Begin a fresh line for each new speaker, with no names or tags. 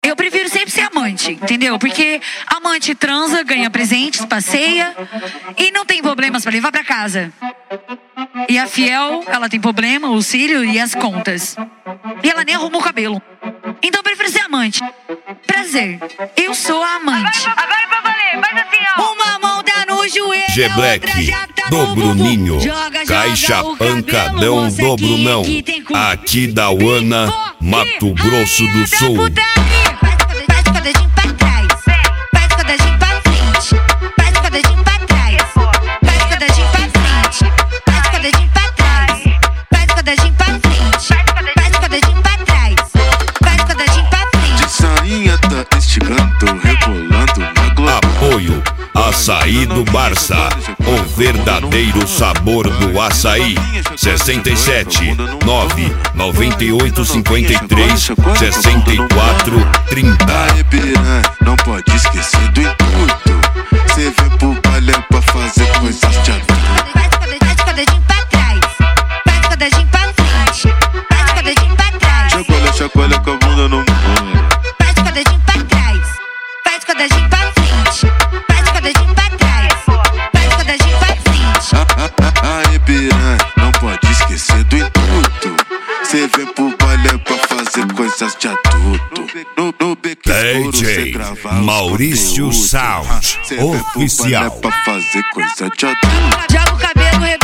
Eu prefiro sempre ser amante, entendeu? Porque amante transa, ganha presentes, passeia e não tem problemas pra levar pra casa. E a fiel, ela tem problema, o cílio e as contas. E ela nem arrumou o cabelo. Então eu prefiro ser amante. Prazer, eu sou a amante.
Agora pra valer, faz assim, ó.
Uma mão tá no joelho,
G-Black, do Bruninho, Caixa Pancadão do Brunão, aqui da Uana, Mato Grosso do Sul.
Faz com o dedinho pra trás, faz com o dedinho pra frente, faz com o dedinho pra trás, faz com o dedinho pra frente, faz com o dedinho pra trás, faz com o dedinho pra frente, faz com o dedinho pra trás, faz com o dedinho pra frente.
De sainha tá esticando, rebolando na globo.
Apoio Açaí do Barça, o verdadeiro sabor do açaí. 67 9 98 53 64 30.
Aê, piranha, não pode esquecer do intuito. Cê vem pro baile pra fazer coisas de adulto.
Faz com o dedinho pra trás, faz com o dedinho pra frente, faz com o dedinho pra trás.
Chacoalha com a bunda no molho.
Faz com o dedinho pra trás, faz com o dedinho pra frente, faz com o dedinho pra trás, faz com o dedinho pra frente.
Aê, piranha, não pode esquecer do intuito. Cê vem pro baile pra fazer coisas de adulto. No beco escuro cê
DJ
grava
Maurício
os conteúdos.
Sound
Cê vem pro baile
Oficial.
pra fazer coisa de adulto.
Joga o cabelo